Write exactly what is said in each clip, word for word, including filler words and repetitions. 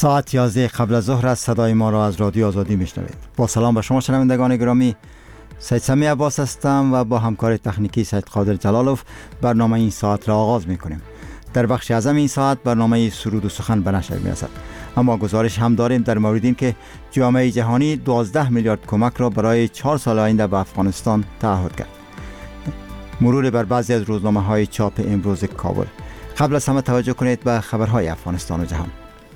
ساعت یازده قبل از ظهر است. صدای ما را از رادیو آزادی میشنوید. با سلام به شما شنوندگان گرامی، سید سمی عباس هستم و با همکار تکنیکی سید قادر جلالوف برنامه این ساعت را آغاز میکنیم. در بخش اعظم این ساعت برنامه سرود و سخن به نشر میرسد، اما گزارش هم داریم در مورد این که جامعه جهانی دوازده میلیارد کمک را برای چهار سال آینده به افغانستان تعهد کرد. مرور بر بعضی از روزنامه های چاپ امروز کابل. قبل از همه توجه کنید به خبرهای افغانستان و جهان.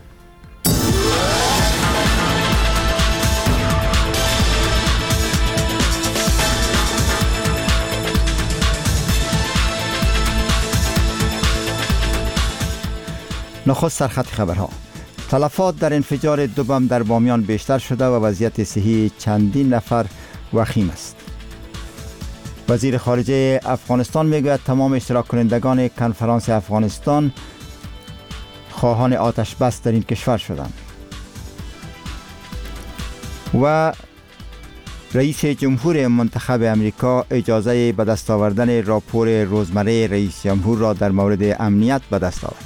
نخست سرخط خبرها. تلفات در انفجار دو بم در بامیان بیشتر شده و وضعیت صحی چندین نفر وخیم است. وزیر خارجه افغانستان میگوید تمام اشتراک کنندگان کنفرانس افغانستان خواهان آتش بس در این کشور شدند. و رئیس جمهور منتخب امریکا اجازه به دست آوردن راپور روزمره رئیس جمهور را در مورد امنیت به دست آورد.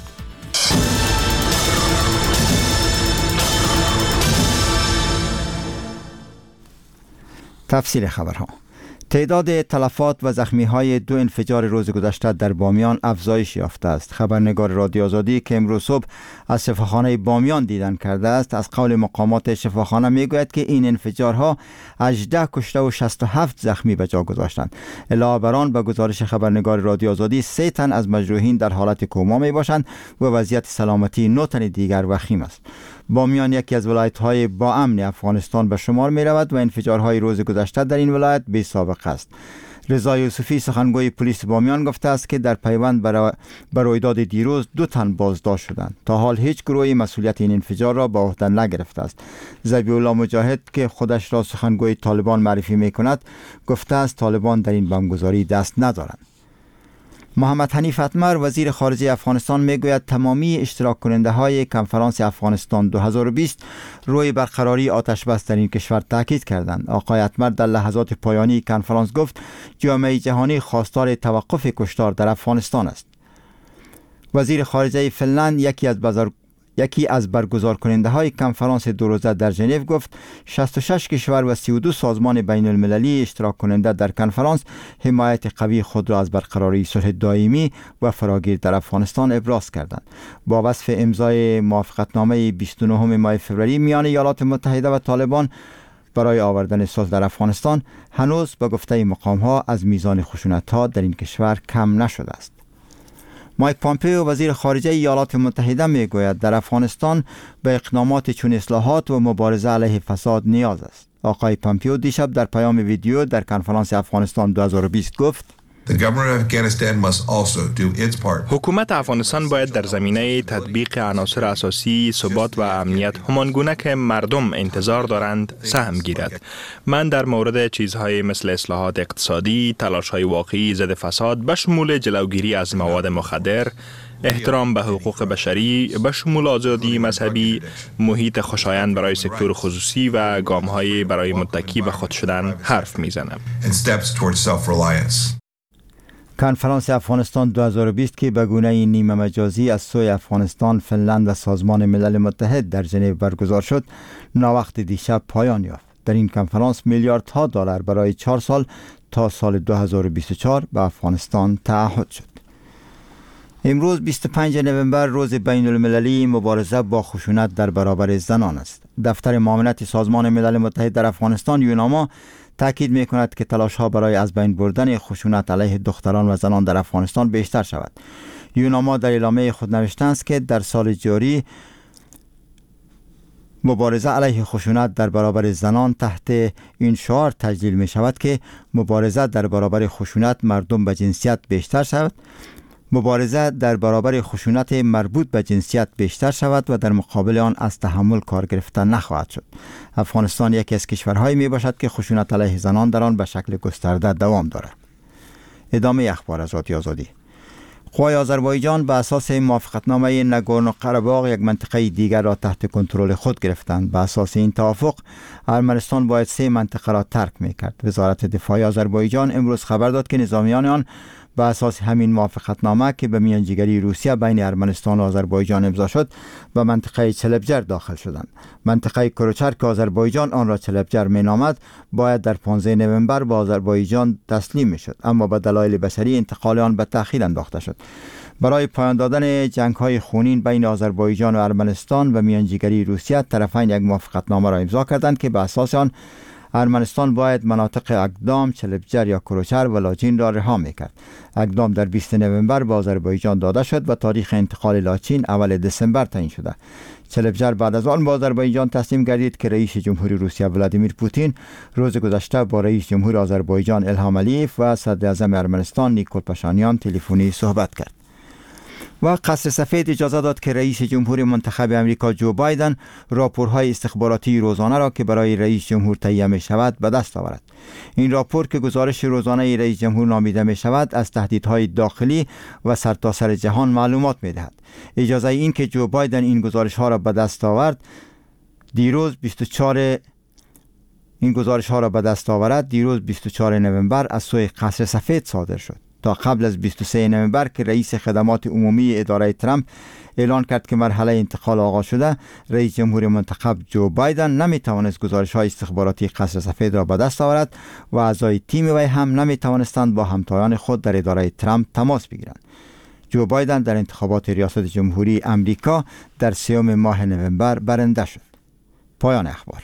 تفصیل خبرها. تعداد تلفات و زخمی‌های دو انفجار روز گذشته در بامیان افزایش یافته است. خبرنگار رادیو آزادی که امروز صبح از شفاخانه بامیان دیدن کرده است، از قول مقامات شفاخانه میگوید که این انفجارها هجده کشته و شصت و هفت زخمی به جا گذاشتند. علاوه بر آن به گزارش خبرنگار رادیو آزادی سه تن از مجروحین در حالت کما میباشند و وضعیت سلامتی نه تن دیگر وخیم است. بامیان یکی از ولایت‌های با امن افغانستان به شمار می رود و انفجارهای روز گذشته در این ولایت بی سابقه است. رضا یوسفی سخنگوی پلیس بامیان گفته است که در پیوند بر رویداد دیروز دو تن بازداشت شدند. تا حال هیچ گروهی مسئولیت این انفجار را به عهده نگرفته است. ذبیح الله مجاهد که خودش را سخنگوی طالبان معرفی می کند گفته است طالبان در این بمبگذاری دست ندارند. محمد حنیف اتمر وزیر خارجه افغانستان میگوید تمامی اشتراک کننده های کنفرانس افغانستان دو هزار و بیست روی برقراری آتش بس در این کشور تاکید کردند. آقای اتمر در لحظات پایانی کنفرانس گفت جامعه جهانی خواستار توقف کشتار در افغانستان است. وزیر خارجه فنلند یکی از بزرگ یکی از برگزار کننده های کنفرانس دو روزه در ژنو گفت شصت و شش کشور و سی و دو سازمان بین المللی اشتراک کننده در کنفرانس حمایت قوی خود را از برقراری صلح دائمی و فراگیر در افغانستان ابراز کردند. با وصف امضای موافقتنامه بیست و نهم ماه فوریه میان ایالات متحده و طالبان برای آوردن صلح در افغانستان، هنوز به گفته مقام ها از میزان خشونت ها در این کشور کم نشده است. مایک پامپیو وزیر خارجه ایالات متحده میگوید در افغانستان به اقدامات چون اصلاحات و مبارزه علیه فساد نیاز است. آقای پامپیو دیشب در پیام ویدیو در کنفرانس افغانستان دو هزار و بیست گفت حکومت افغانستان باید در زمینه تطبیق عناصر اساسی ثبات و امنیت همانگونه که مردم انتظار دارند سهم گیرد. من در مورد چیزهای مثل اصلاحات اقتصادی، تلاش‌های واقعی ضد فساد به شمول جلوگیری از مواد مخدر، احترام به حقوق بشری به شمول آزادی مذهبی، محیط خوشایند برای سکتور خصوصی و گام‌های برای متکی به خود شدن حرف می‌زنم. کنفرانس افغانستان دو هزار و بیست که به گونه نیمه مجازی از سوی افغانستان، فنلند و سازمان ملل متحد در ژنو برگزار شد، ناوقت دیشب پایان یافت. در این کنفرانس میلیاردها دلار برای چهار سال تا سال دو هزار و بیست و چهار به افغانستان تعهد شد. امروز بیست و پنجم نوامبر روز بین المللی مبارزه با خشونت در برابر زنان است. دفتر معاونت سازمان ملل متحد در افغانستان یوناما تاکید می کند که تلاش ها برای از بین بردن خشونت علیه دختران و زنان در افغانستان بیشتر شود. یوناما در اعلامیه خود نوشته است که در سال جاری مبارزه علیه خشونت در برابر زنان تحت این شعار تجلیل می شود که مبارزه در برابر خشونت مردم به جنسیت بیشتر شود مبارزه در برابر خشونت مربوط به جنسیت بیشتر شود و در مقابل آن از تحمل کار گرفتن نخواهد شد. افغانستان یکی از کشورهایی می باشد که خشونت علیه زنان در آن به شکل گسترده دوام دارد. ادامه اخبار از رادیو آزادی. قوای آذربایجان به اساس موافقتنامه ناگورنو قره‌باغ یک منطقه دیگر را تحت کنترل خود گرفتند. به اساس این توافق ارمنستان باید سه منطقه را ترک می‌کرد. وزارت دفاع آذربایجان امروز خبر داد که نظامیان آن به اساس همین موافقتنامه که به میانجیگری روسیه بین ارمنستان و آذربایجان امضا شد به منطقه چلبجر داخل شدند. منطقه کروچر که آذربایجان آن را چلبجر مینامد باید در پانزده نوامبر به آذربایجان تسلیم میشد، اما به دلایل بشری انتقال آن به تأخیر انداخته شد. برای پایان دادن جنگ‌های خونین بین آذربایجان و ارمنستان و میانجیگری روسیه، طرفین یک موافقتنامه را امضا کردند که به اساس آن ارمنستان باید مناطق اقدام، چلبجر یا کروچر و لاچین را رها میکرد. اقدام در بیست نوامبر به آذربایجان داده شد و تاریخ انتقال لاچین اول دسامبر تعیین شده. چلبجر بعد از آن به آذربایجان تسلیم گردید که رئیس جمهوری روسیه ولادیمیر پوتین روز گذشته با رئیس جمهور آذربایجان الهام علیف و صدر اعظم ارمنستان نیکول پاشانیان تلفنی صحبت کرد. و قصر سفید اجازه داد که رئیس جمهور منتخب امریکا جو بایدن راپورهای استخباراتی روزانه را که برای رئیس جمهور تهیه می شود به دست آورد. این راپور که گزارش روزانه رئیس جمهور نامیده می شود از تهدیدهای داخلی و سرتاسر جهان معلومات می دهد. اجازه این که جو بایدن این گزارش ها را به دست آورد دیروز بیست و چهار این گزارش ها را به دست آورد دیروز بیست و چهار نوامبر از سوی قصر سفید صادر شد. تا قبل از بیست و سه نوامبر که رئیس خدمات عمومی اداره ترامپ اعلان کرد که مرحله انتقال آغاز شده، رئیس جمهور منتخب جو بایدن نمی توانست گزارش های استخباراتی قصر سفید را به دست آورد و اعضای تیم وی هم نمی توانستند با همتایان خود در اداره ترامپ تماس بگیرند. جو بایدن در انتخابات ریاست جمهوری امریکا در سوم ماه نوامبر برنده شد. پایان اخبار.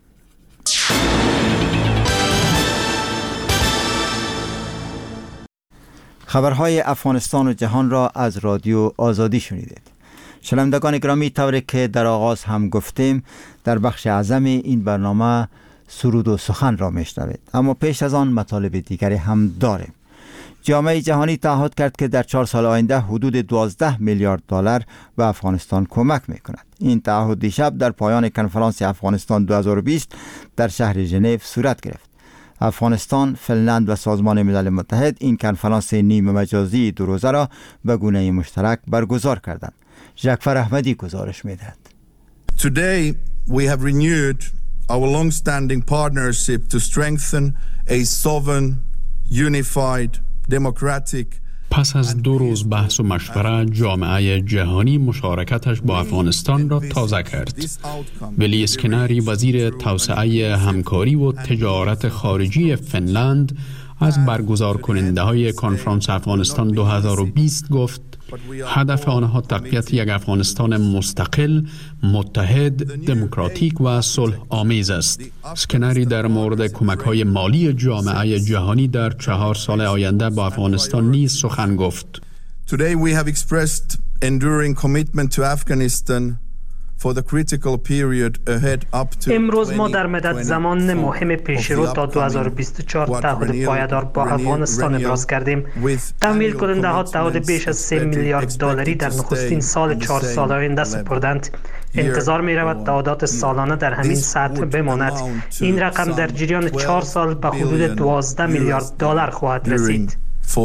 خبرهای افغانستان و جهان را از رادیو آزادی شنیدید. شنوندگان گرامی، طوری که در آغاز هم گفتیم در بخش اعظم این برنامه سرود و سخن را میشنوید، اما پیش از آن مطالب دیگری هم داریم. جامعه جهانی تعهد کرد که در چهار سال آینده حدود دوازده میلیارد دلار به افغانستان کمک میکند. این تعهد دیشب در پایان کنفرانس افغانستان دو هزار و بیست در شهر ژنو صورت گرفت. افغانستان، فنلند و سازمان ملل متحد این کنفرانس نیمه مجازی دو روزه را به گونه مشترک برگزار کردند. جعفر احمدی گزارش می‌دهد. Today we have renewed our long-standing partnership to strengthen a sovereign, unified, democratic. پس از دو روز بحث و مشوره، جامعه جهانی مشارکتش با افغانستان را تازه کرد. ولی اسکناری، وزیر توسعه همکاری و تجارت خارجی فنلند، از برگزار کننده های کنفرانس افغانستان دو هزار و بیست گفت هدف آنها تقویت یک افغانستان مستقل، متحد، دموکراتیک و صلح آمیز است. اسکنری در مورد کمک‌های مالی جامعه جهانی در چهار سال آینده با افغانستان نیز سخن گفت. Today we have expressed enduring commitment to Afghanistan for the critical period ahead up to امروز ما در مدت زمان مهم پیشرو تا دو هزار و بیست و چهار تعهد پایدار با افغانستان ابراز کردیم. تمویل کننده ها تعهد بیش از سه میلیارد دلاری در نخستین سال چهار سال آینده سپردند. انتظار می رود تعهدات سالانه در همین سطح بماند. این رقم در جریان چهار سال به حدود دوازده میلیارد دلار خواهد رسید.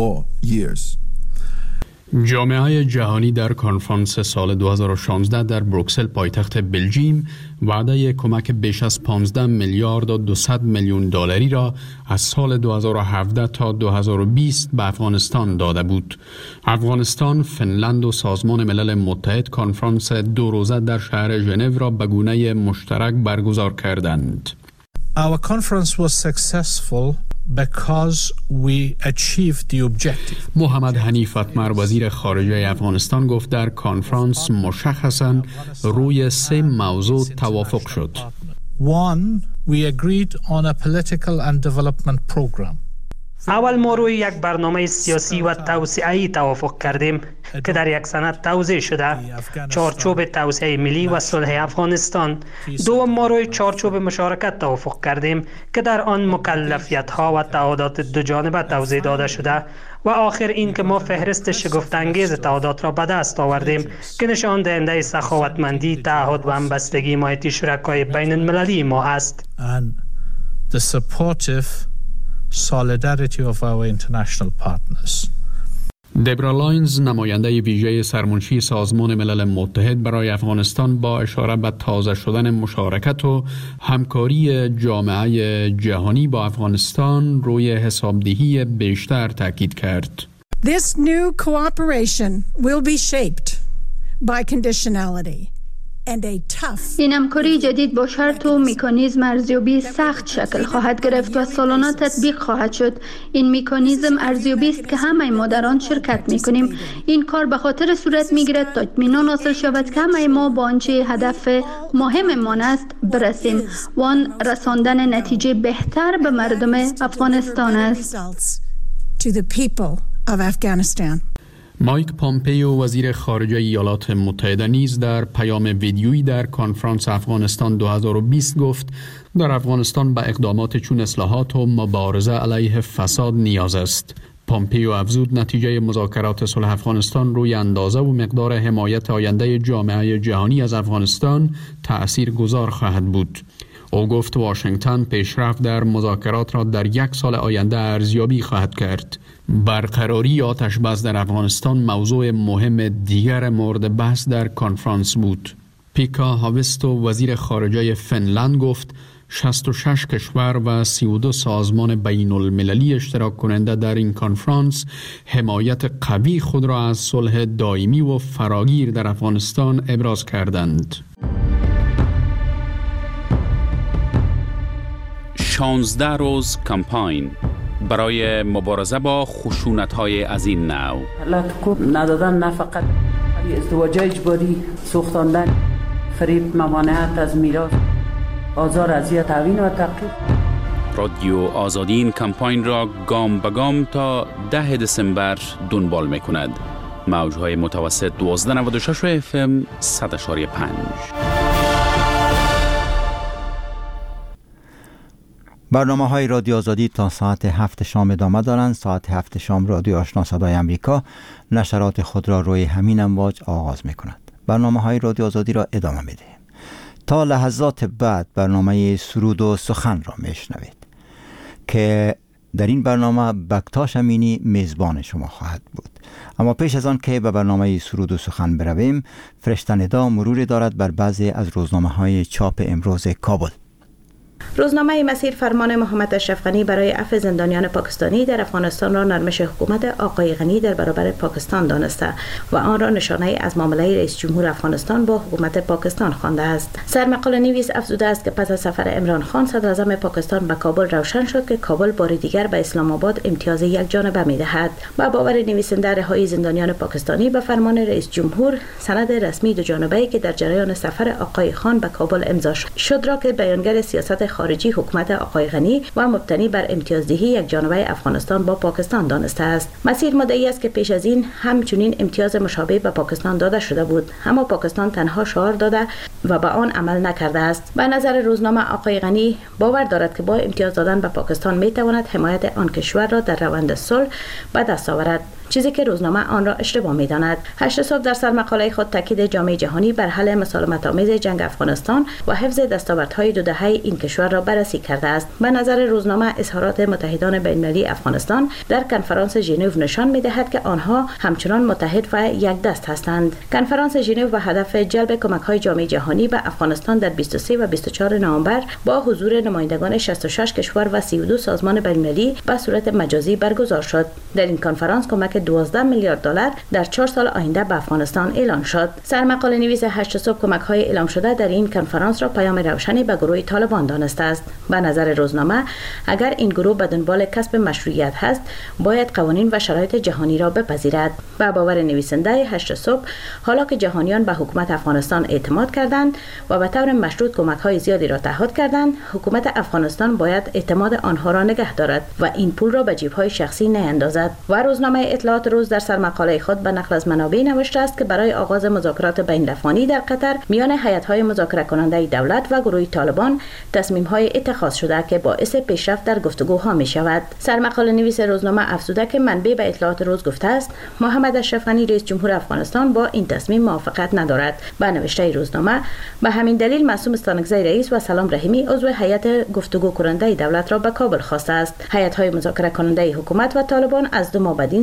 جامعه جهانی در کنفرانس سال دو هزار و شانزده در بروکسل پایتخت بلژیم وعده کمک بیش از پانزده میلیارد و دویست میلیون دلاری را از سال دو هزار و هفده تا دو هزار و بیست به افغانستان داده بود. افغانستان، فنلند و سازمان ملل متحد کنفرانس دو روزه در شهر ژنو را به گونه مشترک برگزار کردند. Our conference was successful because we achieved the objective. محمد حنیف اتمر، وزیر خارجه افغانستان، گفت در کنفرانس مشخصاً روی سه موضوع توافق شد. One, we agreed on a political and development program. اول ما روی یک برنامه سیاسی و توسعه‌ای توافق کردیم که در یک سند توضیح شده، چارچوب توسعه ملی و صلح افغانستان. دوم، ما روی چارچوب مشارکت توافق کردیم که در آن مکلفیت‌ها و تعهدات دو جانبه توضیح داده شده و آخر این که ما فهرست شگفت‌انگیز تعهدات را به دست آوردیم که نشان دهنده سخاوتمندی، تعهد و همبستگی حمایتی شرکای بین المللی ما است. And the supportive solidarity of our international partners. دبرا لاینز، نماینده ویژه سرمنشی سازمان ملل متحد برای افغانستان، با اشاره به تازه شدن مشارکت و همکاری جامعه جهانی با افغانستان روی حسابدهی بیشتر تاکید کرد. This new cooperation will be shaped by conditionality. این همکاری جدید با شرط و مکانیزم ارزیابی سخت شکل خواهد گرفت و سالانه تطبیق خواهد شد. این مکانیزم ارزیابی است که همه ما در آن شرکت می‌کنیم. این کار به خاطر صورت می‌گیرد تا اطمینان حاصل شود که همه ما با آنچه هدف مهممان است برسیم و آن رساندن نتیجه بهتر به مردم افغانستان است. مایک پامپیو وزیر خارجه ایالات متحده نیز در پیام ویدیویی در کنفرانس افغانستان دو هزار و بیست گفت در افغانستان به اقدامات چون اصلاحات و مبارزه علیه فساد نیاز است. پامپیو افزود نتیجه مذاکرات صلح افغانستان روی اندازه و مقدار حمایت آینده جامعه جهانی از افغانستان تأثیر گذار خواهد بود. او گفت واشنگتن پیشرفت در مذاکرات را در یک سال آینده ارزیابی خواهد کرد. برقراری آتش بس در افغانستان موضوع مهم دیگر مورد بحث در کنفرانس بود. پیکا هاویستو وزیر خارجه فنلند گفت شصت و شش کشور و سی و دو سازمان بین المللی اشتراک کننده در این کنفرانس حمایت قوی خود را از صلح دائمی و فراگیر در افغانستان ابراز کردند. شانزده روز کمپاین برای مبارزه با خشونت‌های از این نوع. حقوق ندادن، نه فقط ازدواج اجباری، سوختاندن، فریب، ممانعت از میراث، آزار، اذیت، توهین و تعقیب. رادیو آزادی این کمپاین را گام به گام تا ده دسامبر دنبال می‌کند. موج‌های متوسط دوازده نود و شش و اف ام صد و پنج. برنامه های رادیو آزادی تا ساعت هفت شام ادامه دارند. ساعت هفت شام رادیو آشنا صدای امریکا نشرات خود را روی همین امواج آغاز می کند. برنامه های رادیو آزادی را ادامه می دهیم. تا لحظات بعد برنامه سرود و سخن را می شنوید که در این برنامه بکتاش امینی میزبان شما خواهد بود. اما پیش از آن که به برنامه سرود و سخن برویم، فرشته ندا مروری دارد بر بعضی از روزنامه های چاپ امروز کابل. روزنامه مسیر فرمان محمد اشرف غنی برای عفو زندانیان پاکستانی در افغانستان را نرمش حکومت آقای غنی در برابر پاکستان دانسته و آن را نشانه از معامله رئیس جمهور افغانستان با حکومت پاکستان خوانده است. سرمقاله نویس افزوده است که پس از سفر عمران خان صدر اعظم پاکستان به کابل روشن شد که کابل بار دیگر به اسلام آباد امتیاز یک جانبه می‌دهد. با باور نویسنده رهایی زندانیان پاکستانی به فرمان رئیس جمهور، سند رسمی دو جانبه‌ای که در جریان سفر آقای خان به کابل امضا شد را که بیانگر سیاست خارجی حکومت آقای غنی و مبتنی بر امتیازدهی یک جانبه افغانستان با پاکستان دانسته است. مسیر مدعی است که پیش از این همچنین امتیاز مشابه به پاکستان داده شده بود، اما پاکستان تنها شعار داده و به آن عمل نکرده است. به نظر روزنامه آقای غنی باور دارد که با امتیاز دادن به پاکستان میتواند حمایت آن کشور را در روند صلح به دست آورد، چیزی که روزنامه آن را اشتباه می‌داند. هشت صبح در سرمقاله خود تاکید جامعه جهانی بر حل مسالمت‌آمیز جنگ افغانستان و حفظ دستاوردهای دو دهه این کشور را بررسی کرده است. به نظر روزنامه اظهارات متحدان بین‌المللی افغانستان در کنفرانس ژنو نشان می‌دهد که آنها همچنان متحد و یک دست هستند. کنفرانس ژنو به هدف جلب کمک‌های جامعه جهانی به افغانستان در بیست و سه و بیست و چهار نوامبر با حضور نمایندگان شصت و شش کشور و سی و دو سازمان بین‌المللی به صورت مجازی برگزار شد. در این کنفرانس کمک دوازده میلیارد دلار در چهار سال آینده به افغانستان اعلان شد. سرمقاله نویس هشت صبح کمک‌های اعلام شده در این کنفرانس را پیام روشنی به گروه طالبان دانسته است. به نظر روزنامه اگر این گروه به دنبال کسب مشروعیت هست، باید قوانین و شرایط جهانی را بپذیرد. به باور نویسنده هشت صبح، حالا که جهانیان به حکومت افغانستان اعتماد کردند و به طور مشروط کمک‌های زیادی را تعهد کردند، حکومت افغانستان باید اعتماد آنها را نگه دارد و این پول را به جیب‌های شخصی نیندازد. و روزنامه اطلاعات روز در سرمقاله خود به نقل از منابع نوشته است که برای آغاز مذاکرات بین‌الافغانی در قطر میان هیئت‌های مذاکره کننده دولت و گروه طالبان تصمیم‌های اتخاذ شده که باعث پیشرفت در گفتگوها می‌شود. سرمقاله نویس روزنامه افزوده که منبع به اطلاعات روز گفته است محمد اشرف غنی رئیس جمهور افغانستان با این تصمیم موافقت ندارد. به نوشته روزنامه به همین دلیل معصوم استانکزی رئیس و سلام رحیمی عضو هیئت گفتگو کننده دولت را به کابل خواسته است. هیئت‌های مذاکره کننده حکومت و طالبان از دو ماه بعد